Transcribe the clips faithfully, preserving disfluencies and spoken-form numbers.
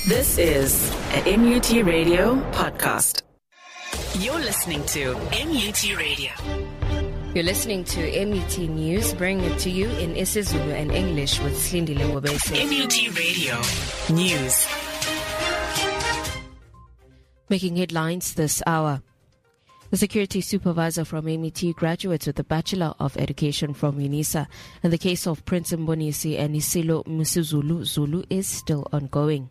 This is an N U T Radio podcast. You're listening to N U T Radio. You're listening to M U T News, bringing it to you in isiZulu and English with Slindile Ngobese. M U T Radio News. Making headlines this hour. The security supervisor from M U T graduates with a Bachelor of Education from UNISA, and the case of Prince Mbonisi and Isilo Misuzulu Zulu is still ongoing.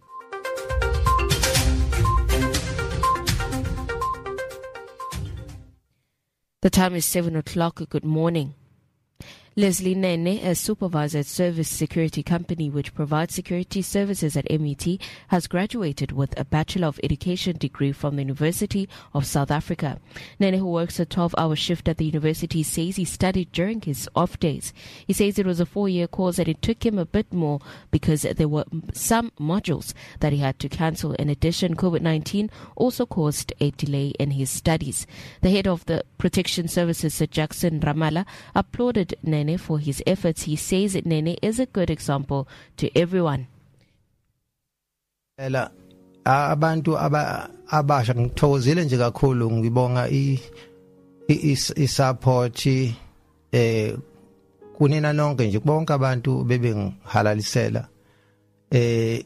The time is seven o'clock. Good morning. Leslie Nene, a supervisor at Service Security Company which provides security services at M U T, has graduated with a Bachelor of Education degree from the University of South Africa. Nene, who works a twelve-hour shift at the university, says he studied during his off days. He says it was a four-year course and it took him a bit more because there were some modules that he had to cancel. In addition, COVID nineteen also caused a delay in his studies. The head of the Protection Services, Sir Jackson Ramala, applauded Nene for his efforts. He says that Nene is a good example to everyone. Abantu abasha ngithokozile nje kakhulu ngibonga i support eh kunina nonke nje bonke abantu bebengihalalisela eh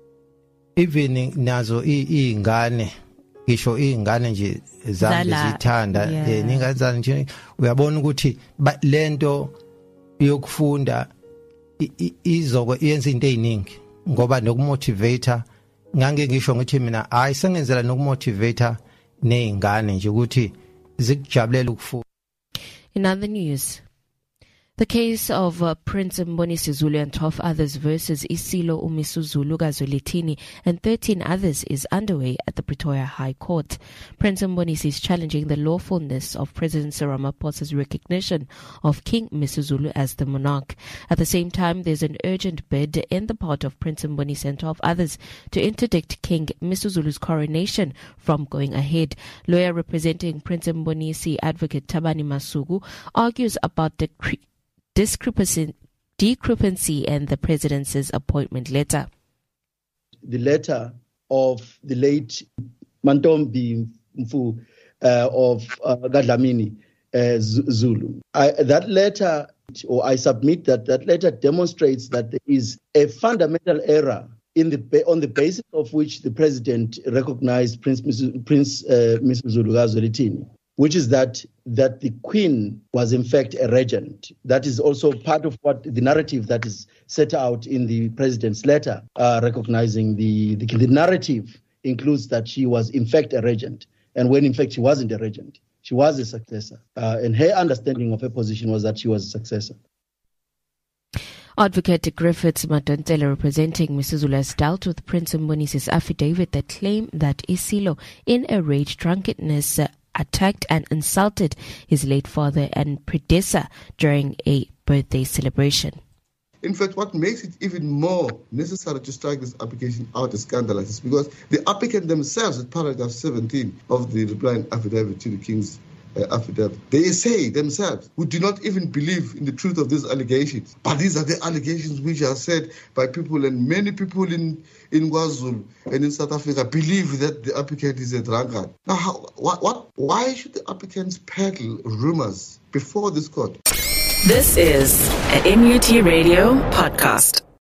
even nazo izingane ngisho izingane nje zami zithanda eh ningazani nje uyabona ukuthi lento yokufunda izoko yenza into eziningi ngoba nokumotivator ngange ngisho ngithi mina hayi sengenzela nokumotivator nezingane nje ukuthi zikujabulela ukufunda. In other news, the case of uh, Prince Mbonisi Zulu and twelve others versus Isilo Misuzulu Zwelithini and thirteen others is underway at the Pretoria High Court. Prince Mbonisi is challenging the lawfulness of President Cyril Ramaphosa's recognition of King Misuzulu as the monarch. At the same time, there's an urgent bid in the part of Prince Mbonisi and twelve others to interdict King Misuzulu's coronation from going ahead. Lawyer representing Prince Mbonisi, Advocate Tabani Masuku, argues about the cre- Discrepancy, discrepancy and the president's appointment letter. The letter of the late Mantombi Mfu uh, of uh, Gadlamini uh, Zulu. I, that letter, or I submit that that letter demonstrates that there is a fundamental error in the on the basis of which the president recognized Prince Prince uh, Misuzulu Zwelithini, which is that that the Queen was in fact a regent. That is also part of what the narrative that is set out in the president's letter, uh, recognizing the, the the narrative includes that she was in fact a regent, and when in fact she wasn't a regent, she was a successor. Uh, and her understanding of her position was that she was a successor. Advocate Griffiths Madontela, representing Missus Zulu, has dealt with Prince Mbonisi's affidavit that claimed that Isilo, in a rage drunkenness, uh, attacked and insulted his late father and predecessor during a birthday celebration. In fact, what makes it even more necessary to strike this application out as scandalous is because the applicant themselves, at paragraph seventeen of the replying affidavit to the King's uh, affidavit, they say themselves, we do not even believe in the truth of these allegations. But these are the allegations which are said by people, and many people in, in KwaZulu and in South Africa believe that the applicant is a drunkard. Now, how, what, what, why should the applicants peddle rumors before this court? This is an N U T Radio podcast.